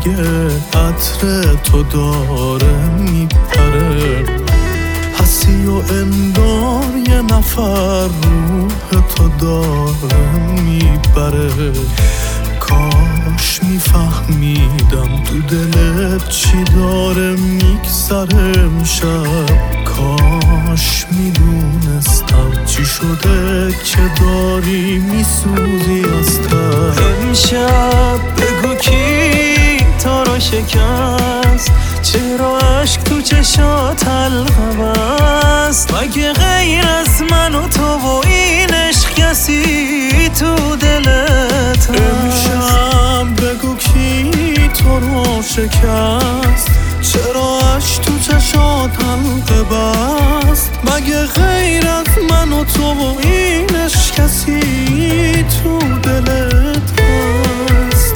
مگه عطر تو داره میپره؟ هستی و انگار یه نفر روح تو داره میبره. کاش میفهمیدم تو دلت چی داره میگذره امشب. کاش میدونستم چی شده که داری میسوزی از ته. امشب بگو کی تو رو شکست؟ چرا عشق تو چشات حلقه بست؟ مگه غیر از من و تو و این عشق کسی تو دلت هست؟ امشب بگو کی تو رو شکست؟ چرا عشق تو چشات حلقه بست؟ مگه غیر از من و تو و این عشق کسی تو دلت هست؟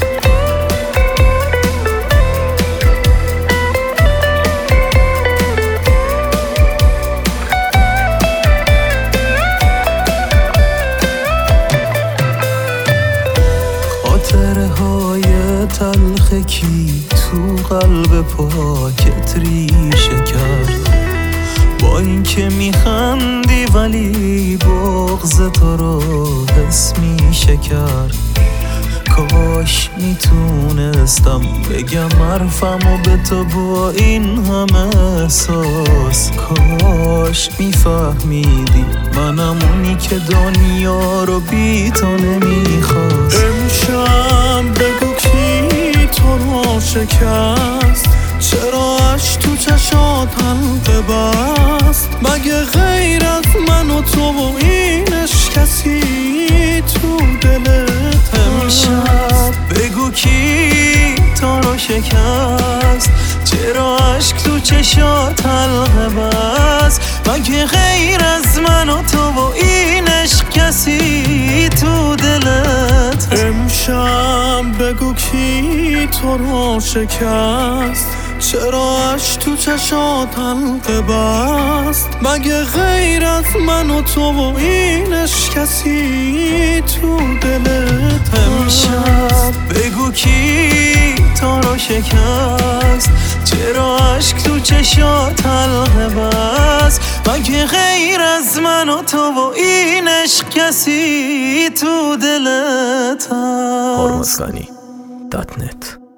خاطره های تلخ کی تو قلب پاکت ریشه کرد؟ با اینکه میخندی ولی بغض تو رو حس میشه کرد. کاش میتونستم بگم حرفمو به تو با این همه احساس. کاش میفهمیدی منم اونی که دنیا رو بی تو نمیخواست. امشب بگو کی تو رو شکست؟ چرا عشق تو چشات حلقه بست؟ مگه غیر از من و تو و این عشق کسی تو دلت هست؟ امشب بگو کی تو رو شکست؟ چرا عشق تو چشات حلقه بست؟ مگه غیر از من و تو و این عشق کسی تو دلت هست؟ امشب بگو کی تو رو شکست؟ چرا عشق تو چشات حلقه بست؟ مگه غیر از من و تو و این عشق کسی تو دلت هست؟ امشب بگو کی تو رو شکست؟ چرا عشق تو چشات حلقه بست؟ مگه غیر از من و تو و این عشق کسی تو دلت هست؟ hormozgani.net